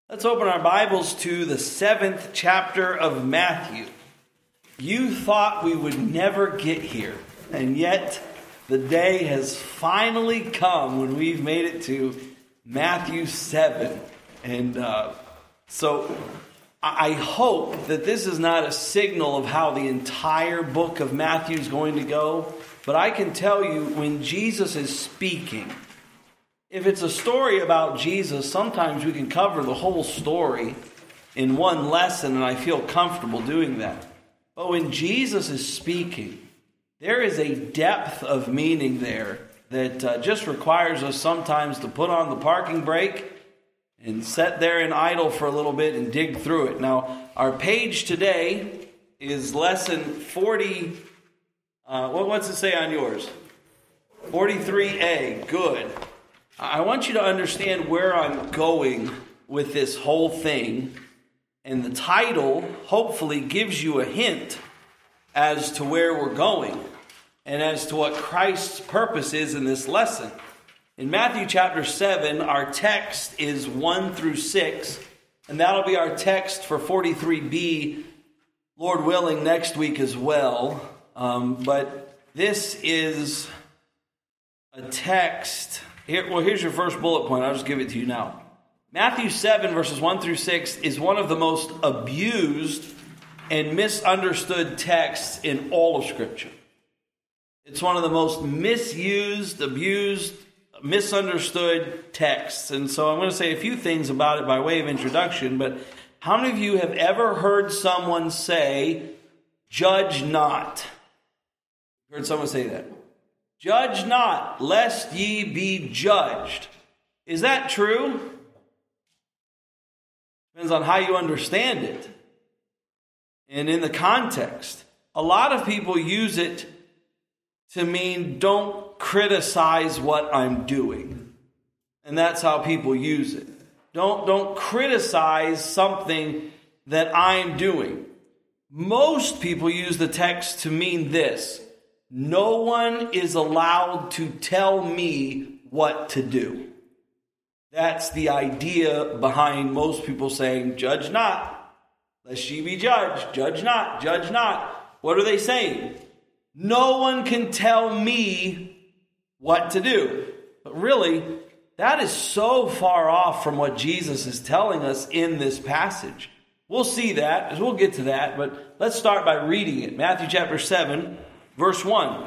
Let's open our Bibles to the 7th chapter of Matthew. You thought we would never get here, and yet the day has finally come when we've made it to Matthew 7. And so I hope that this is not a signal of how the entire book of Matthew is going to go, but I can tell you when Jesus is speaking, if it's a story about Jesus, sometimes we can cover the whole story in one lesson, and I feel comfortable doing that. But when Jesus is speaking, there is a depth of meaning there that just requires us sometimes to put on the parking brake and sit there and idle for a little bit and dig through it. Now, our page today is lesson 40. What's it say on yours? 43A. Good. I want you to understand where I'm going with this whole thing, and the title hopefully gives you a hint as to where we're going and as to what Christ's purpose is in this lesson. In Matthew chapter 7, our text is 1 through 6, and that'll be our text for 43B, Lord willing, next week as well. But this is a text. Here's your first bullet point. I'll just give it to you now. Matthew 7, verses 1 through 6 is one of the most abused and misunderstood texts in all of Scripture. It's one of the most misused, abused, misunderstood texts. And so I'm going to say a few things about it by way of introduction. But how many of you have ever heard someone say, "Judge not"? Heard someone say that? Judge not, lest ye be judged. Is that true? Depends on how you understand it and in the context. A lot of people use it to mean don't criticize what I'm doing. And that's how people use it. Don't criticize something that I'm doing. Most people use the text to mean this: no one is allowed to tell me what to do. That's the idea behind most people saying, "Judge not, lest ye be judged. Judge not, judge not." What are they saying? No one can tell me what to do. But really, that is so far off from what Jesus is telling us in this passage. We'll see that, as we'll get to that, but let's start by reading it. Matthew chapter 7. Verse 1,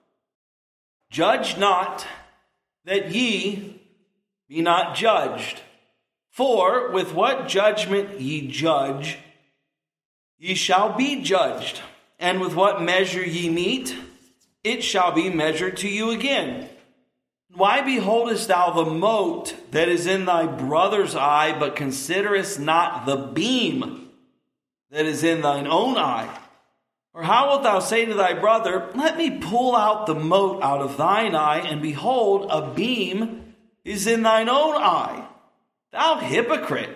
"Judge not, that ye be not judged. For with what judgment ye judge, ye shall be judged. And with what measure ye mete, it shall be measured to you again. Why beholdest thou the mote that is in thy brother's eye, but considerest not the beam that is in thine own eye? Or how wilt thou say to thy brother, Let me pull out the mote out of thine eye, and behold, a beam is in thine own eye? Thou hypocrite!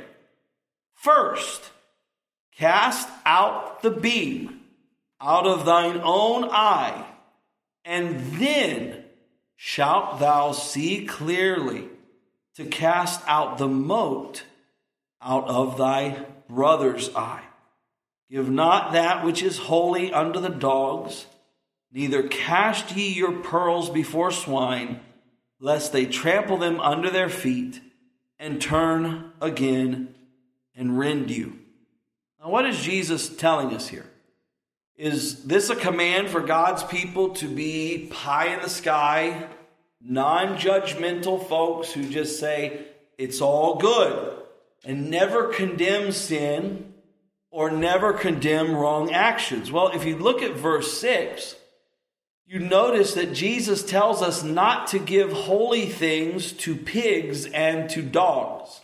First, cast out the beam out of thine own eye, and then shalt thou see clearly to cast out the mote out of thy brother's eye. Give not that which is holy unto the dogs, neither cast ye your pearls before swine, lest they trample them under their feet, and turn again and rend you." Now, what is Jesus telling us here? Is this a command for God's people to be pie in the sky, non-judgmental folks who just say, it's all good, and never condemn sin or never condemn wrong actions? Well, if you look at verse 6, you notice that Jesus tells us not to give holy things to pigs and to dogs.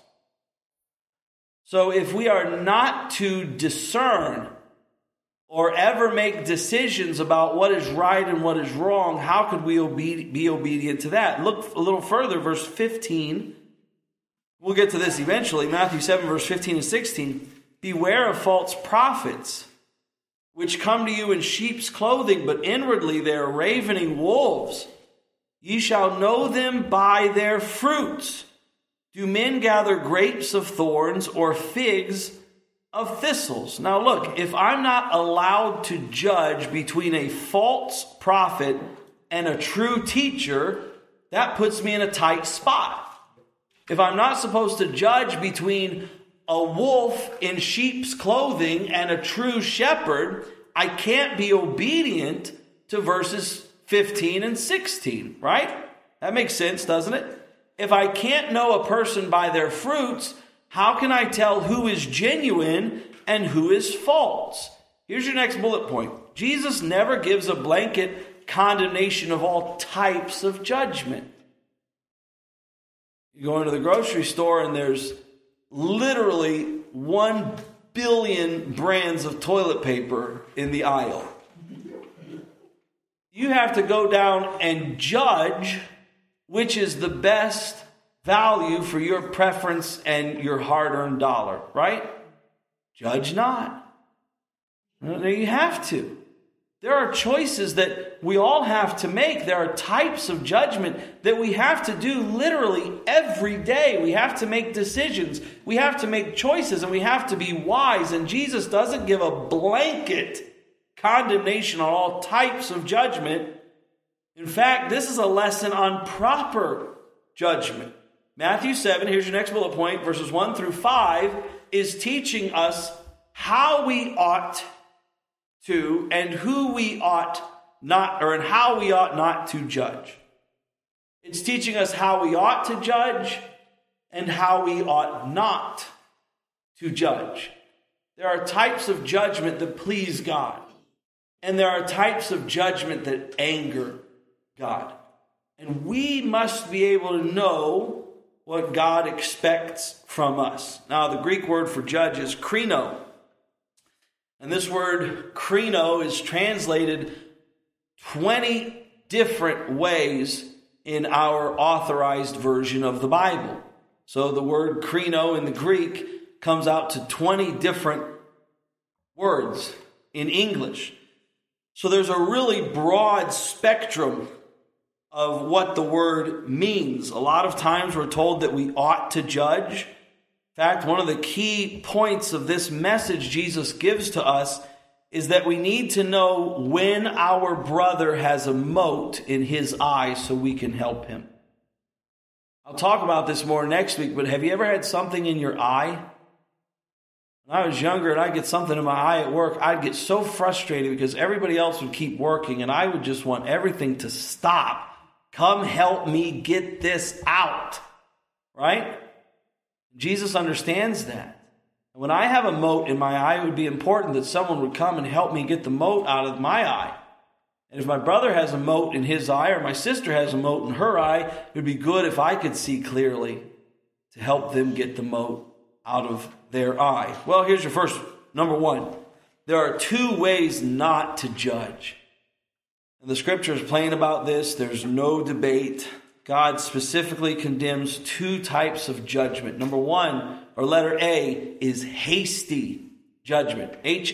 So if we are not to discern or ever make decisions about what is right and what is wrong, how could we be obedient to that? Look a little further, verse 15. We'll get to this eventually. Matthew 7, verse 15 and 16. "Beware of false prophets, which come to you in sheep's clothing, but inwardly they are ravening wolves. Ye shall know them by their fruits. Do men gather grapes of thorns or figs of thistles? Now look, if I'm not allowed to judge between a false prophet and a true teacher, that puts me in a tight spot. If I'm not supposed to judge between a wolf in sheep's clothing and a true shepherd, I can't be obedient to verses 15 and 16, right? That makes sense, doesn't it? If I can't know a person by their fruits, how can I tell who is genuine and who is false? Here's your next bullet point. Jesus never gives a blanket condemnation of all types of judgment. You go into the grocery store and there's literally 1 billion brands of toilet paper in the aisle. You have to go down and judge which is the best value for your preference and your hard-earned dollar, right? Judge not. No, you have to. There are choices that we all have to make. There are types of judgment that we have to do literally every day. We have to make decisions. We have to make choices, and we have to be wise. And Jesus doesn't give a blanket condemnation on all types of judgment. In fact, this is a lesson on proper judgment. Matthew 7, here's your next bullet point, verses 1 through 5, is teaching us how we ought to and who we ought not, or and how we ought not to judge. It's teaching us how we ought to judge and how we ought not to judge. There are types of judgment that please God, and there are types of judgment that anger God. And we must be able to know what God expects from us. Now, the Greek word for judge is krino. And this word krino is translated 20 different ways in our authorized version of the Bible. So the word krino in the Greek comes out to 20 different words in English. So there's a really broad spectrum of what the word means. A lot of times we're told that we ought to judge. In fact, one of the key points of this message Jesus gives to us is that we need to know when our brother has a mote in his eye so we can help him. I'll talk about this more next week, but have you ever had something in your eye? When I was younger and I'd get something in my eye at work, I'd get so frustrated because everybody else would keep working and I would just want everything to stop. Come help me get this out, right? Jesus understands that. When I have a mote in my eye, it would be important that someone would come and help me get the mote out of my eye. And if my brother has a mote in his eye or my sister has a mote in her eye, it would be good if I could see clearly to help them get the mote out of their eye. Well, here's your first, number one. There are two ways not to judge. And the scripture is plain about this. There's no debate. God specifically condemns two types of judgment. Number one, or letter A, is hasty judgment.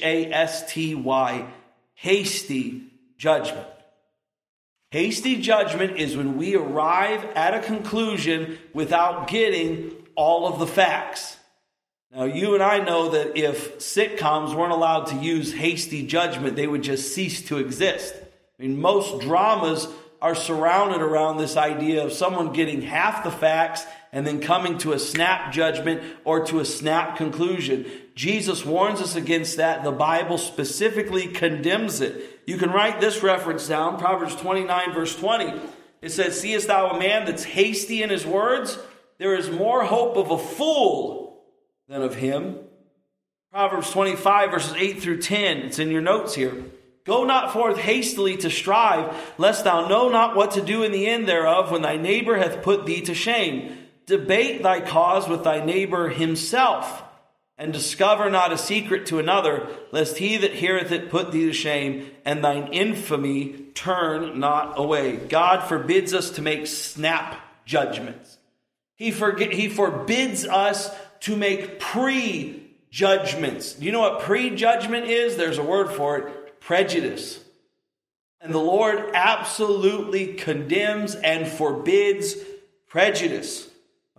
Hasty, hasty judgment. Hasty judgment is when we arrive at a conclusion without getting all of the facts. Now, you and I know that if sitcoms weren't allowed to use hasty judgment, they would just cease to exist. I mean, most dramas are surrounded around this idea of someone getting half the facts and then coming to a snap judgment or to a snap conclusion. Jesus warns us against that. The Bible specifically condemns it. You can write this reference down, Proverbs 29, verse 20. It says, "Seest thou a man that's hasty in his words? There is more hope of a fool than of him." Proverbs 25, verses 8 through 10. It's in your notes here. "Go not forth hastily to strive, lest thou know not what to do in the end thereof, when thy neighbor hath put thee to shame. Debate thy cause with thy neighbor himself, and discover not a secret to another, lest he that heareth it put thee to shame, and thine infamy turn not away." God forbids us to make snap judgments. He forbids us to make pre-judgments. Do you know what pre-judgment is? There's a word for it. Prejudice. And the Lord absolutely condemns and forbids prejudice.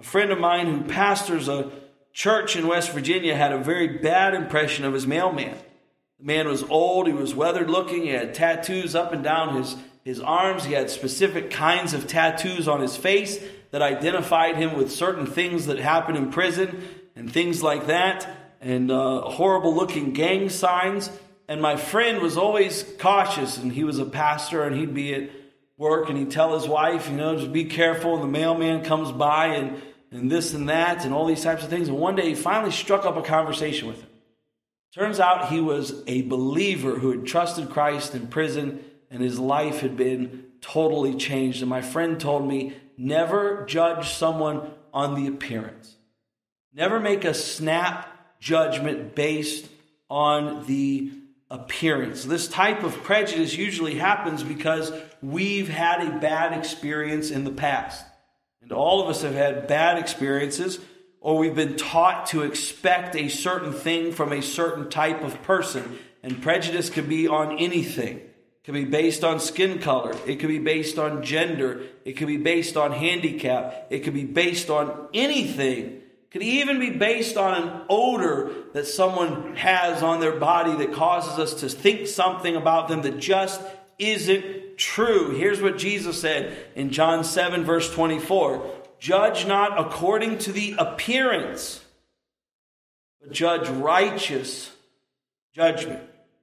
A friend of mine who pastors a church in West Virginia had a very bad impression of his mailman. The man was old, he was weathered looking, he had tattoos up and down his arms, he had specific kinds of tattoos on his face that identified him with certain things that happened in prison and things like that, and horrible looking gang signs. And my friend was always cautious, and he was a pastor, and he'd be at work and he'd tell his wife, just be careful, and the mailman comes by and this and that and all these types of things. And one day he finally struck up a conversation with him. Turns out he was a believer who had trusted Christ in prison, and his life had been totally changed. And my friend told me, never judge someone on the appearance. Never make a snap judgment based on the appearance. This type of prejudice usually happens because we've had a bad experience in the past. And all of us have had bad experiences, or we've been taught to expect a certain thing from a certain type of person. And prejudice can be on anything. It can be based on skin color. It can be based on gender. It can be based on handicap. It can be based on anything. It could even be based on an odor that someone has on their body that causes us to think something about them that just isn't true. Here's what Jesus said in John 7, verse 24. Judge not according to the appearance, but judge righteous judgment.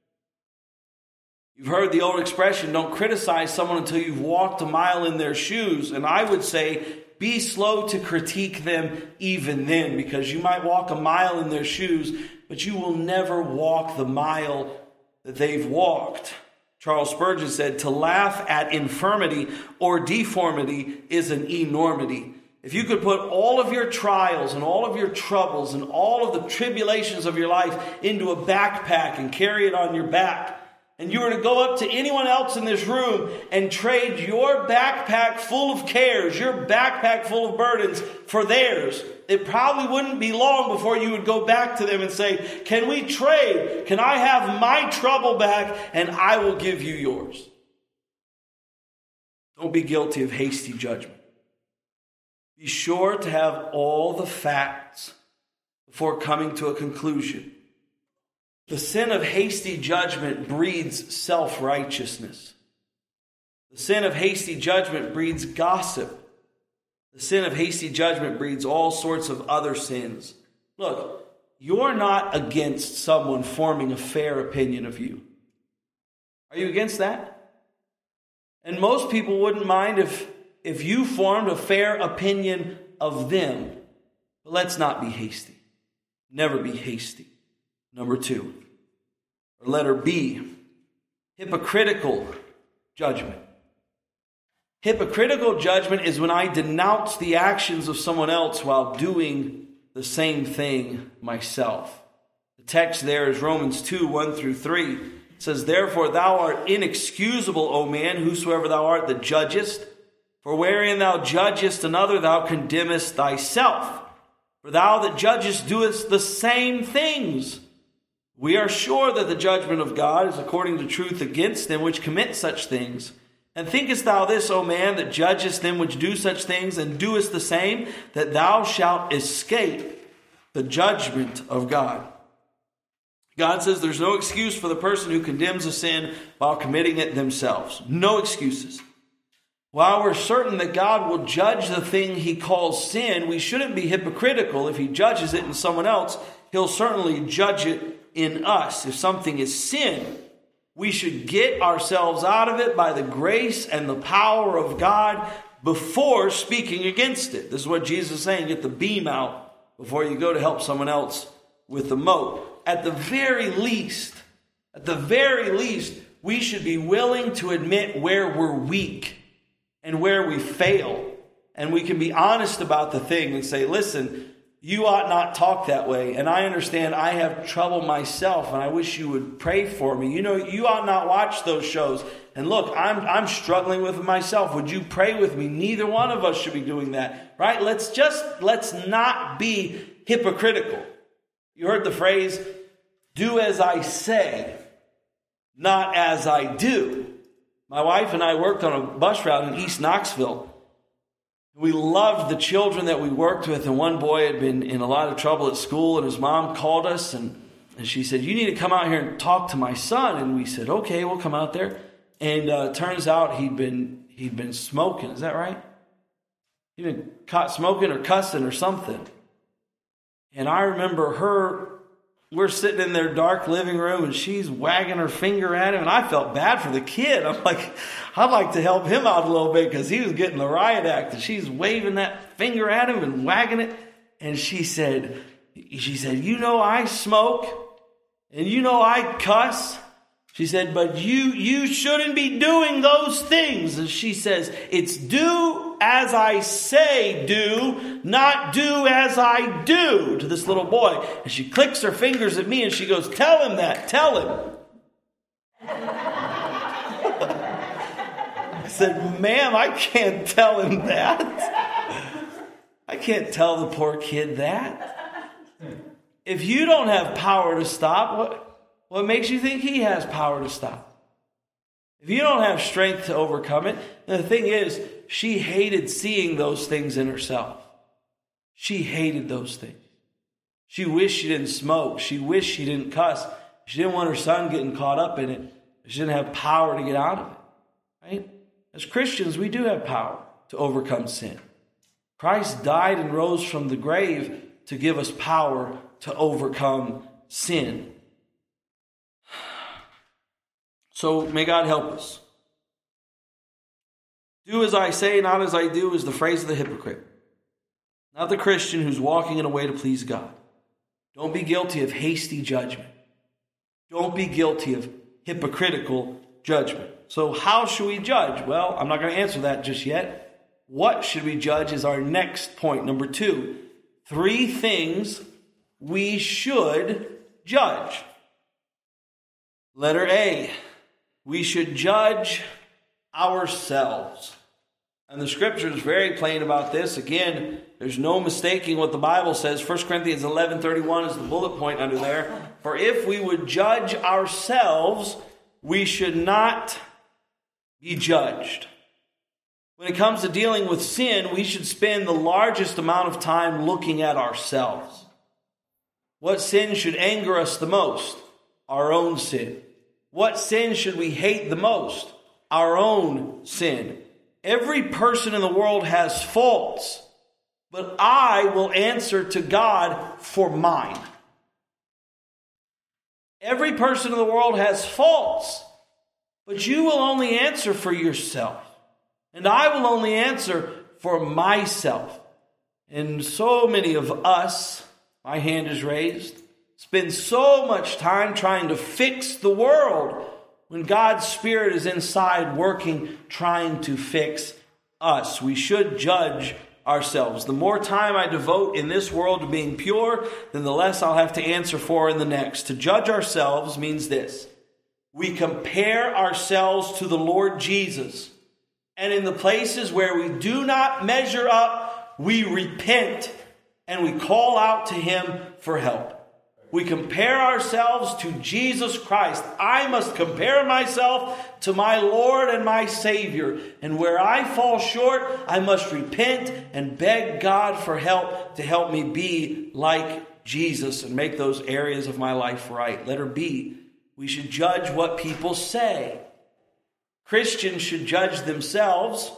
You've heard the old expression, don't criticize someone until you've walked a mile in their shoes. And I would say, be slow to critique them even then, because you might walk a mile in their shoes, but you will never walk the mile that they've walked. Charles Spurgeon said, to laugh at infirmity or deformity is an enormity. If you could put all of your trials and all of your troubles and all of the tribulations of your life into a backpack and carry it on your back, and you were to go up to anyone else in this room and trade your backpack full of cares, your backpack full of burdens for theirs, it probably wouldn't be long before you would go back to them and say, can we trade? Can I have my trouble back and I will give you yours? Don't be guilty of hasty judgment. Be sure to have all the facts before coming to a conclusion. The sin of hasty judgment breeds self-righteousness. The sin of hasty judgment breeds gossip. The sin of hasty judgment breeds all sorts of other sins. Look, you're not against someone forming a fair opinion of you. Are you against that? And most people wouldn't mind if you formed a fair opinion of them. But let's not be hasty. Never be hasty. Number 2, or letter B, hypocritical judgment. Hypocritical judgment is when I denounce the actions of someone else while doing the same thing myself. The text there is Romans 2, 1 through 3. It says, therefore thou art inexcusable, O man, whosoever thou art that judgest. For wherein thou judgest another, thou condemnest thyself. For thou that judgest doest the same things. We are sure that the judgment of God is according to truth against them which commit such things. And thinkest thou this, O man, that judgest them which do such things, and doest the same, that thou shalt escape the judgment of God? God says there's no excuse for the person who condemns a sin while committing it themselves. No excuses. While we're certain that God will judge the thing he calls sin, we shouldn't be hypocritical. If he judges it in someone else, he'll certainly judge it in us. If something is sin, we should get ourselves out of it by the grace and the power of God before speaking against it. This is what Jesus is saying. Get the beam out before you go to help someone else with the mote. At the very least, we should be willing to admit where we're weak and where we fail. And we can be honest about the thing and say, listen, you ought not talk that way. And I understand I have trouble myself, and I wish you would pray for me. You ought not watch those shows. And look, I'm struggling with it myself. Would you pray with me? Neither one of us should be doing that, right? Let's not be hypocritical. You heard the phrase, do as I say, not as I do. My wife and I worked on a bus route in East Knoxville. We loved the children that we worked with, and one boy had been in a lot of trouble at school, and his mom called us, and she said, "You need to come out here and talk to my son." And we said, "Okay, we'll come out there." And turns out he'd been smoking. Is that right? He'd been caught smoking or cussing or something. And I remember we're sitting in their dark living room, and she's wagging her finger at him, and I felt bad for the kid. I'm like, I'd like to help him out a little bit because he was getting the riot act, and she's waving that finger at him and wagging it. And she said, "You know I smoke, and you know I cuss." She said, "But you shouldn't be doing those things." And she says, "It's do as I say do, not do as I do," to this little boy. And she clicks her fingers at me and she goes, "Tell him that, tell him." I said, "Ma'am, I can't tell him that. I can't tell the poor kid that. If you don't have power to stop, what makes you think he has power to stop? If you don't have strength to overcome it," and the thing is, she hated seeing those things in herself. She hated those things. She wished she didn't smoke. She wished she didn't cuss. She didn't want her son getting caught up in it. She didn't have power to get out of it. Right? As Christians, we do have power to overcome sin. Christ died and rose from the grave to give us power to overcome sin. So may God help us. Do as I say, not as I do, is the phrase of the hypocrite, not the Christian who's walking in a way to please God. Don't be guilty of hasty judgment. Don't be guilty of hypocritical judgment. So how should we judge? Well, I'm not going to answer that just yet. What should we judge is our next point. Number 2, 3 things we should judge. Letter A, we should judge ourselves. And the scripture is very plain about this. Again, there's no mistaking what the Bible says. 1 Corinthians 11:31 is the bullet point under there. For if we would judge ourselves, we should not be judged. When it comes to dealing with sin, we should spend the largest amount of time looking at ourselves. What sin should anger us the most? Our own sin. What sin should we hate the most? Our own sin. Every person in the world has faults, but I will answer to God for mine. Every person in the world has faults, but you will only answer for yourself. And I will only answer for myself. And so many of us, my hand is raised, spend so much time trying to fix the world when God's Spirit is inside working, trying to fix us. We should judge ourselves. The more time I devote in this world to being pure, then the less I'll have to answer for in the next. To judge ourselves means this. We compare ourselves to the Lord Jesus. And in the places where we do not measure up, we repent and we call out to Him for help. We compare ourselves to Jesus Christ. I must compare myself to my Lord and my Savior. And where I fall short, I must repent and beg God for help to help me be like Jesus and make those areas of my life right. Letter B, we should judge what people say. Christians should judge themselves.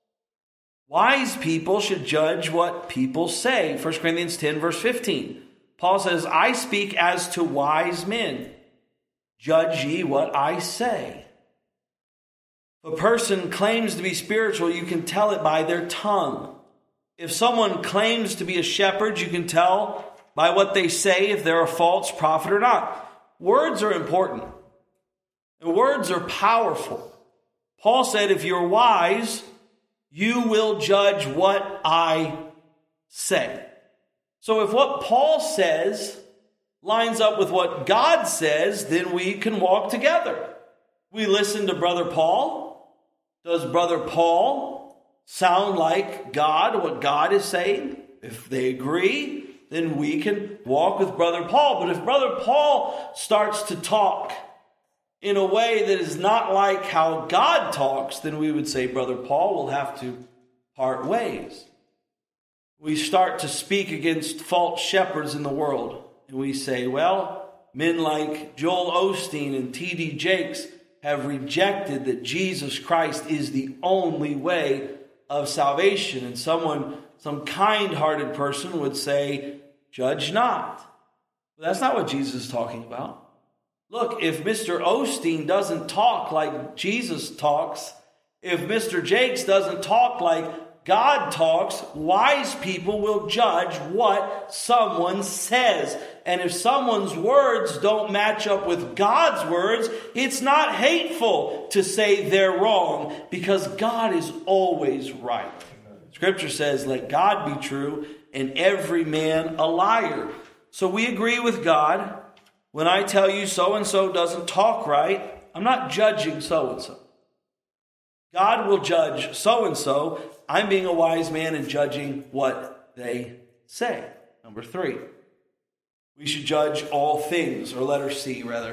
Wise people should judge what people say. 1 Corinthians 10, verse 15. Paul says, I speak as to wise men. Judge ye what I say. If a person claims to be spiritual, you can tell it by their tongue. If someone claims to be a shepherd, you can tell by what they say if they're a false prophet or not. Words are important. And words are powerful. Paul said, if you're wise, you will judge what I say. So if what Paul says lines up with what God says, then we can walk together. We listen to Brother Paul. Does Brother Paul sound like God, what God is saying? If they agree, then we can walk with Brother Paul. But if Brother Paul starts to talk in a way that is not like how God talks, then we would say, Brother Paul will have to part ways. we start to speak against false shepherds in the world. And we say, well, men like Joel Osteen and T.D. Jakes have rejected that Jesus Christ is the only way of salvation. And some kind-hearted person would say, judge not. But that's not what Jesus is talking about. Look, if Mr. Osteen doesn't talk like Jesus talks, if Mr. Jakes doesn't talk like God talks, wise people will judge what someone says. And if someone's words don't match up with God's words, it's not hateful to say they're wrong, because God is always right. Scripture says, let God be true and every man a liar. So we agree with God. When I tell you so-and-so doesn't talk right, I'm not judging so-and-so. God will judge so-and-so. I'm being a wise man and judging what they say. Number 3, we should judge all things, or letter C, rather.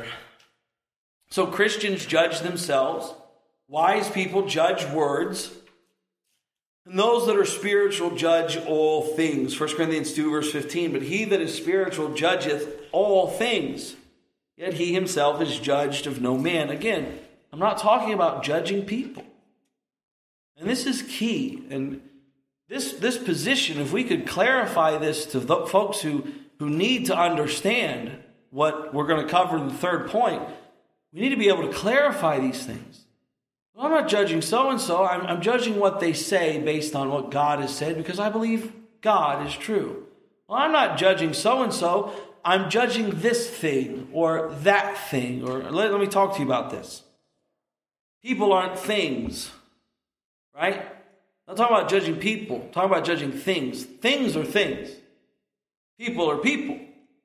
So Christians judge themselves. Wise people judge words. And those that are spiritual judge all things. 1 Corinthians 2, verse 15. But he that is spiritual judgeth all things, yet he himself is judged of no man. Again, I'm not talking about judging people. And this is key. And this position, if we could clarify this to the folks who need to understand what we're going to cover in the third point, we need to be able to clarify these things. Well, I'm not judging so-and-so. I'm judging what they say based on what God has said, because I believe God is true. Well, I'm not judging so-and-so. I'm judging this thing or that thing. Or let me talk to you about this. People aren't things, right? I'm not talking about judging people. I'm talking about judging things. Things are things. People are people.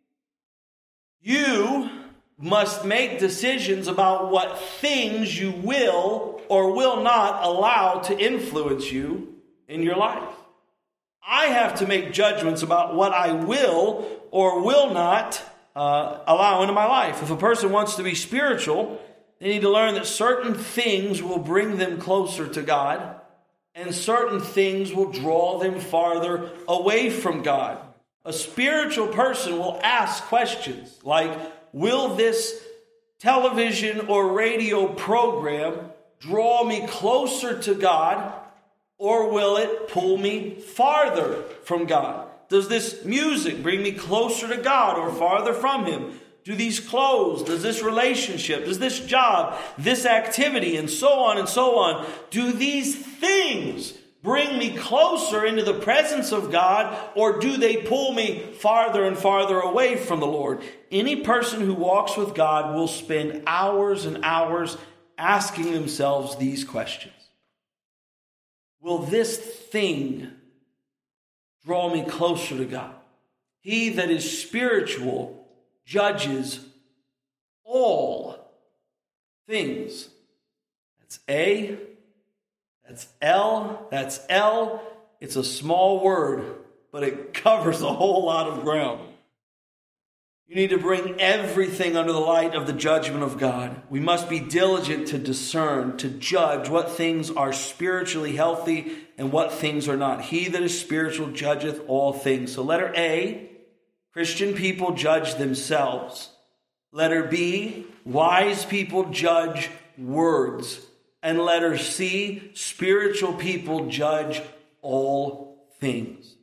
You must make decisions about what things you will or will not allow to influence you in your life. I have to make judgments about what I will or will not allow into my life. If a person wants to be spiritual, they need to learn that certain things will bring them closer to God, and certain things will draw them farther away from God. A spiritual person will ask questions like, will this television or radio program draw me closer to God, or will it pull me farther from God? Does this music bring me closer to God or farther from Him? Do these clothes, does this relationship, does this job, this activity, and so on, do these things bring me closer into the presence of God, or do they pull me farther and farther away from the Lord? Any person who walks with God will spend hours and hours asking themselves these questions. Will this thing draw me closer to God? He that is spiritual judges all things. That's A. That's L. That's L. It's a small word, but it covers a whole lot of ground. You need to bring everything under the light of the judgment of God. We must be diligent to discern, to judge what things are spiritually healthy and what things are not. He that is spiritual judgeth all things. So letter A, Christian people judge themselves. Letter B, wise people judge words. And letter C, spiritual people judge all things.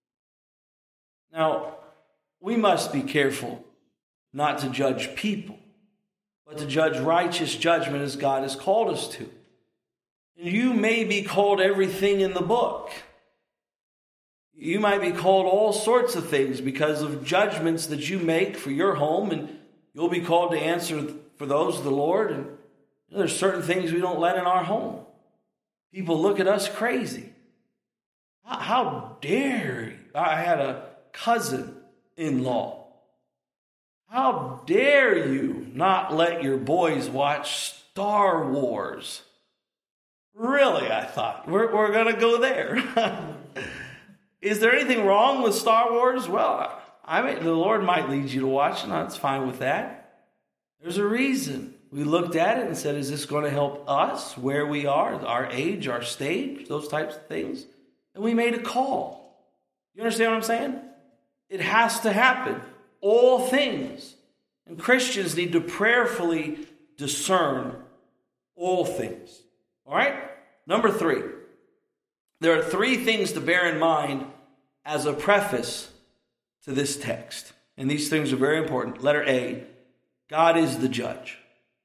Now, we must be careful not to judge people, but to judge righteous judgment as God has called us to. And you may be called everything in the book. You might be called all sorts of things because of judgments that you make for your home, and you'll be called to answer for those of the Lord. And there's certain things we don't let in our home. People look at us crazy. How dare you? I had a cousin-in-law. How dare you not let your boys watch Star Wars? Really, I thought. We're going to go there. Is there anything wrong with Star Wars? Well, I mean, the Lord might lead you to watch it. That's fine with that. There's a reason. We looked at it and said, is this going to help us where we are, our age, our stage, those types of things? And we made a call. You understand what I'm saying? It has to happen. All things. And Christians need to prayerfully discern all things. All right? Number 3. There are 3 things to bear in mind as a preface to this text. And these things are very important. Letter A, God is the judge.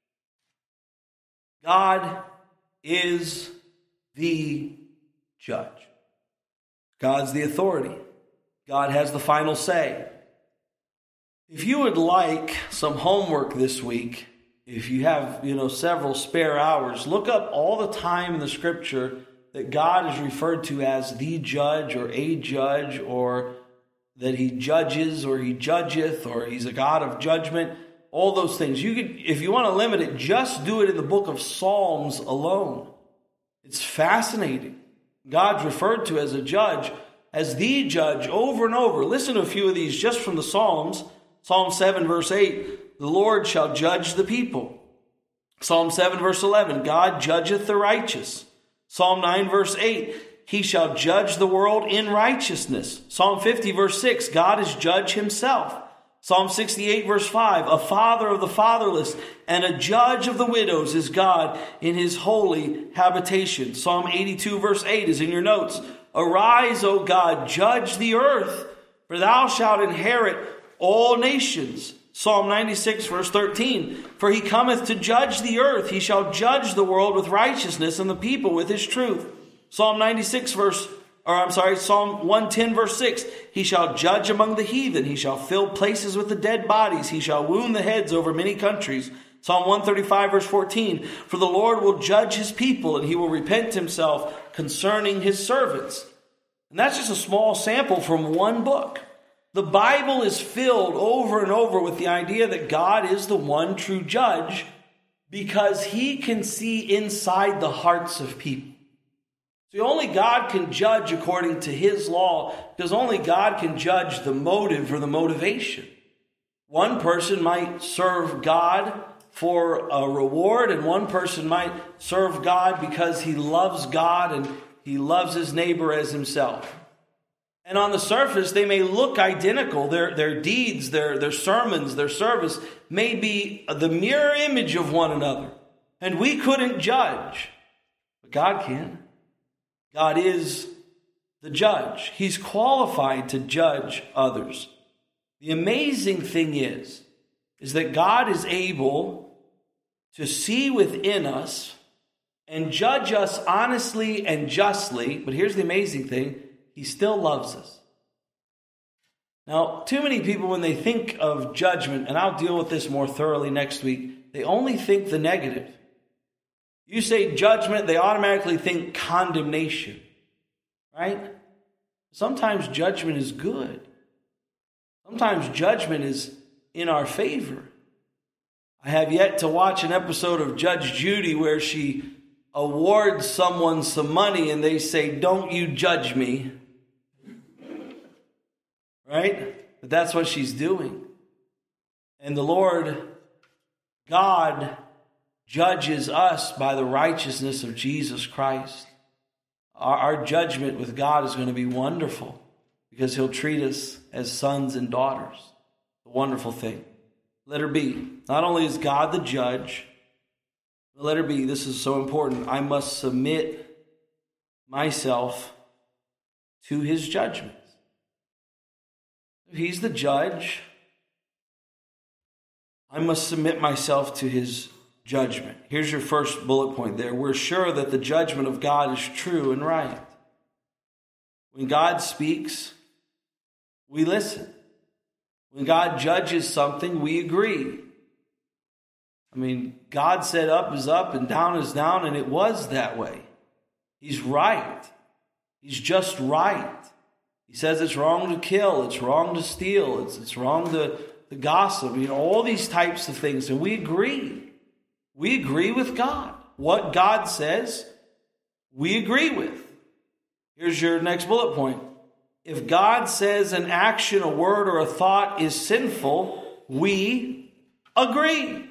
God is the judge. God's the authority. God has the final say. If you would like some homework this week, if you have, several spare hours, look up all the time in the scripture that God is referred to as the judge or a judge, or that he judges or he judgeth or he's a God of judgment. All those things. You could, if you want to limit it, just do it in the book of Psalms alone. It's fascinating. God's referred to as a judge, as the judge, over and over. Listen to a few of these just from the Psalms. Psalm 7, verse 8, the Lord shall judge the people. Psalm 7, verse 11, God judgeth the righteous. Psalm 9, verse 8, he shall judge the world in righteousness. Psalm 50, verse 6, God is judge himself. Psalm 68, verse 5, a father of the fatherless and a judge of the widows is God in his holy habitation. Psalm 82, verse 8 is in your notes. Arise, O God, judge the earth, for thou shalt inherit all nations. Psalm 96, verse 13, for he cometh to judge the earth. He shall judge the world with righteousness and the people with his truth. Psalm 110, verse 6, he shall judge among the heathen. He shall fill places with the dead bodies. He shall wound the heads over many countries. Psalm 135, verse 14, for the Lord will judge his people, and he will repent himself concerning his servants. And that's just a small sample from one book. The Bible is filled over and over with the idea that God is the one true judge because he can see inside the hearts of people. So only God can judge according to his law, because only God can judge the motive or the motivation. One person might serve God for a reward, and one person might serve God because he loves God and he loves his neighbor as himself. And on the surface, they may look identical. Their deeds, their sermons, their service may be the mirror image of one another. And we couldn't judge. But God can. God is the judge. He's qualified to judge others. The amazing thing is that God is able to see within us and judge us honestly and justly. But here's the amazing thing. He still loves us. Now, too many people, when they think of judgment, and I'll deal with this more thoroughly next week, they only think the negative. You say judgment, they automatically think condemnation, right? Sometimes judgment is good. Sometimes judgment is in our favor. I have yet to watch an episode of Judge Judy where she awards someone some money and they say, "Don't you judge me." Right? But that's what she's doing. And the Lord God judges us by the righteousness of Jesus Christ. Our judgment with God is going to be wonderful because he'll treat us as sons and daughters. A wonderful thing. Letter B. Not only is God the judge, but letter B, this is so important. I must submit myself to his judgments. If he's the judge, I must submit myself to his judgment. Here's your first bullet point there. We're sure that the judgment of God is true and right. When God speaks, we listen. When God judges something, we agree. I mean, God said up is up and down is down, and it was that way. He's right. He's just right. He says it's wrong to kill, it's wrong to steal, it's wrong to gossip, all these types of things. And we agree. We agree with God. What God says, we agree with. Here's your next bullet point. If God says an action, a word, or a thought is sinful, we agree.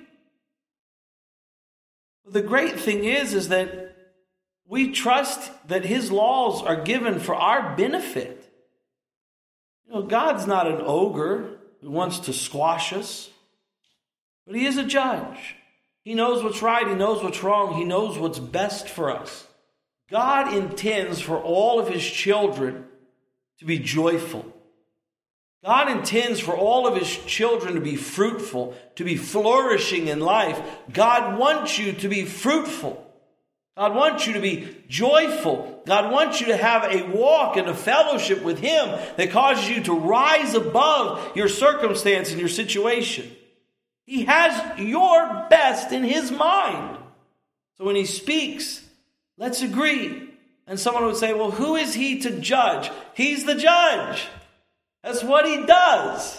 The great thing is that we trust that his laws are given for our benefit. God's not an ogre who wants to squash us, but he is a judge. He knows what's right. He knows what's wrong. He knows what's best for us. God intends for all of his children to be joyful. God intends for all of his children to be fruitful, to be flourishing in life. God wants you to be fruitful. God wants you to be joyful. God wants you to have a walk and a fellowship with him that causes you to rise above your circumstance and your situation. He has your best in his mind. So when he speaks, let's agree. And someone would say, well, who is he to judge? He's the judge. That's what he does.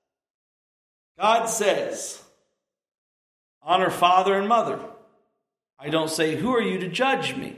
God says, honor father and mother. I don't say, who are you to judge me?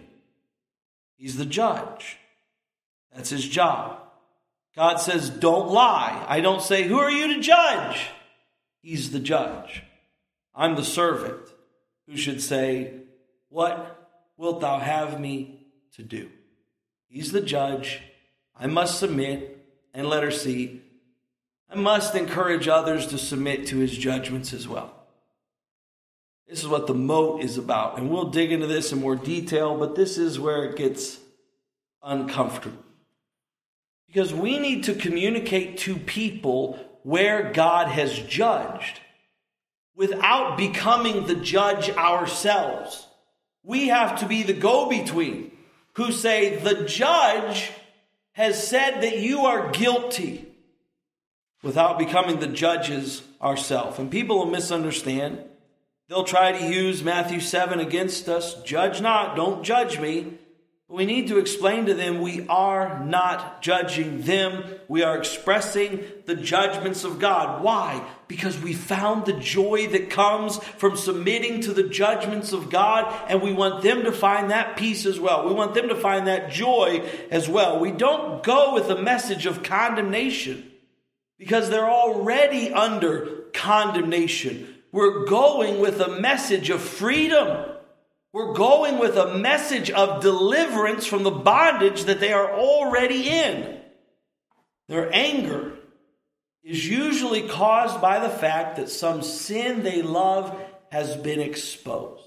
He's the judge. That's his job. God says, don't lie. I don't say, who are you to judge? He's the judge. I'm the servant who should say, what wilt thou have me to do? He's the judge. I must submit. And letter C, I must encourage others to submit to his judgments as well. This is what the moat is about. And we'll dig into this in more detail, but this is where it gets uncomfortable. Because we need to communicate to people where God has judged without becoming the judge ourselves. We have to be the go-between who say, the judge has said that you are guilty, without becoming the judges ourselves. And people will misunderstand. They'll try to use Matthew 7 against us. Judge not, don't judge me. But we need to explain to them we are not judging them. We are expressing the judgments of God. Why? Because we found the joy that comes from submitting to the judgments of God, and we want them to find that peace as well. We want them to find that joy as well. We don't go with a message of condemnation because they're already under condemnation. We're going with a message of freedom. We're going with a message of deliverance from the bondage that they are already in. Their anger is usually caused by the fact that some sin they love has been exposed.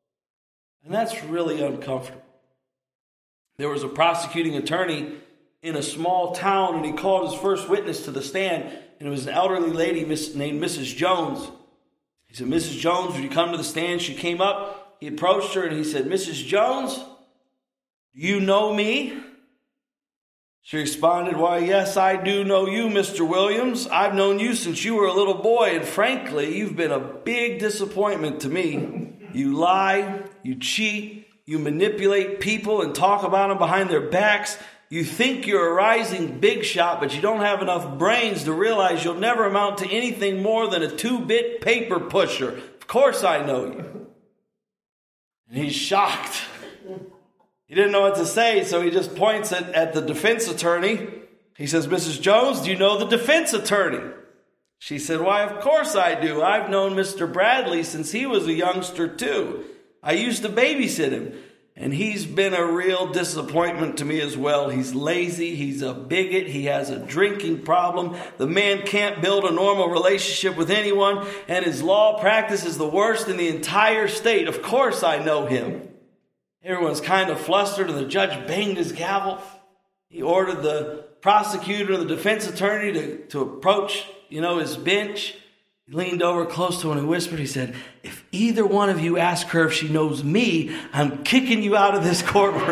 And that's really uncomfortable. There was a prosecuting attorney in a small town, and he called his first witness to the stand, and it was an elderly lady named Mrs. Jones. He said, Mrs. Jones, would you come to the stand? She came up. He approached her and he said, Mrs. Jones, do you know me? She responded, why, yes, I do know you, Mr. Williams. I've known you since you were a little boy, and frankly, you've been a big disappointment to me. You lie, you cheat, you manipulate people and talk about them behind their backs. You think you're a rising big shot, but you don't have enough brains to realize you'll never amount to anything more than a 2-bit paper pusher. Of course I know you. And he's shocked. He didn't know what to say, so he just points at the defense attorney. He says, Mrs. Jones, do you know the defense attorney? She said, why, of course I do. I've known Mr. Bradley since he was a youngster too. I used to babysit him. And he's been a real disappointment to me as well. He's lazy. He's a bigot. He has a drinking problem. The man can't build a normal relationship with anyone. And his law practice is the worst in the entire state. Of course I know him. Everyone's kind of flustered, and the judge banged his gavel. He ordered the prosecutor, the defense attorney to approach, his bench. He leaned over close to him and whispered, he said, if either one of you ask her if she knows me, I'm kicking you out of this courtroom.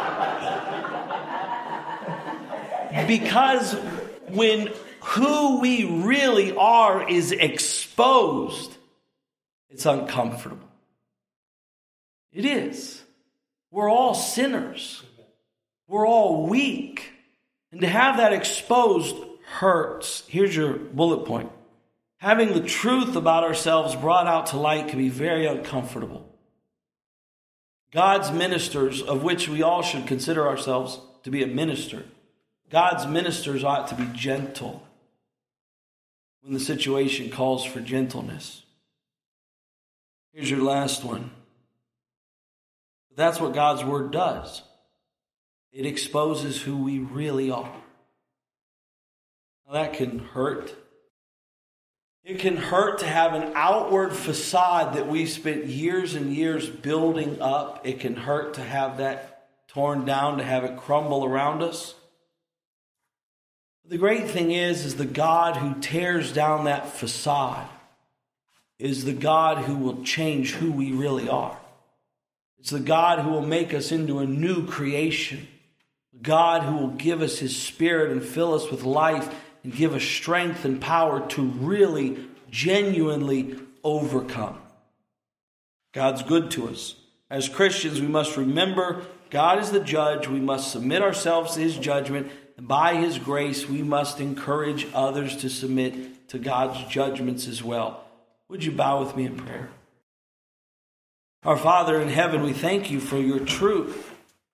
Because when who we really are is exposed, it's uncomfortable. It is. We're all sinners. We're all weak. And to have that exposed hurts. Here's your bullet point. Having the truth about ourselves brought out to light can be very uncomfortable. God's ministers, of which we all should consider ourselves to be a minister, God's ministers ought to be gentle when the situation calls for gentleness. Here's your last one. That's what God's word does. It exposes who we really are. Now, that can hurt. It can hurt to have an outward facade that we spent years and years building up. It can hurt to have that torn down, to have it crumble around us. The great thing is the God who tears down that facade is the God who will change who we really are. It's the God who will make us into a new creation. God who will give us His Spirit and fill us with life and give us strength and power to really, genuinely overcome. God's good to us. As Christians, we must remember God is the judge. We must submit ourselves to His judgment. And by His grace, we must encourage others to submit to God's judgments as well. Would you bow with me in prayer? Our Father in heaven, we thank You for Your truth.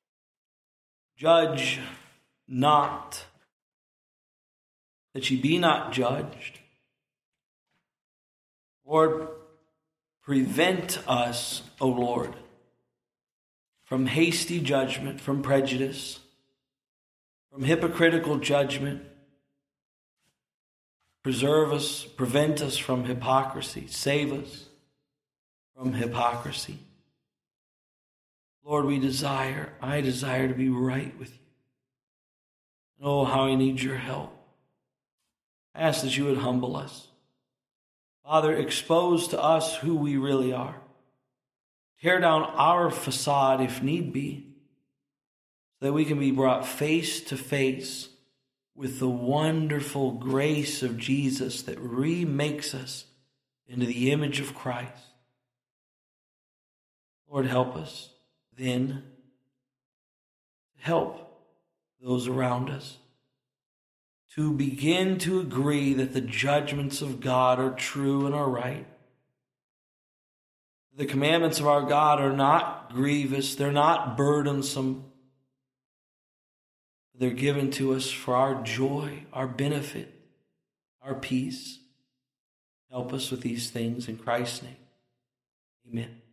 Judge not, that ye be not judged. Lord, prevent us, O Lord, from hasty judgment, from prejudice, from hypocritical judgment. Preserve us, prevent us from hypocrisy. Save us from hypocrisy. Lord, I desire to be right with You. Oh, how I need Your help. I ask that You would humble us. Father, expose to us who we really are. Tear down our facade if need be, so that we can be brought face to face with the wonderful grace of Jesus that remakes us into the image of Christ. Lord, help us then help those around us to begin to agree that the judgments of God are true and are right. The commandments of our God are not grievous, they're not burdensome. They're given to us for our joy, our benefit, our peace. Help us with these things in Christ's name. Amen.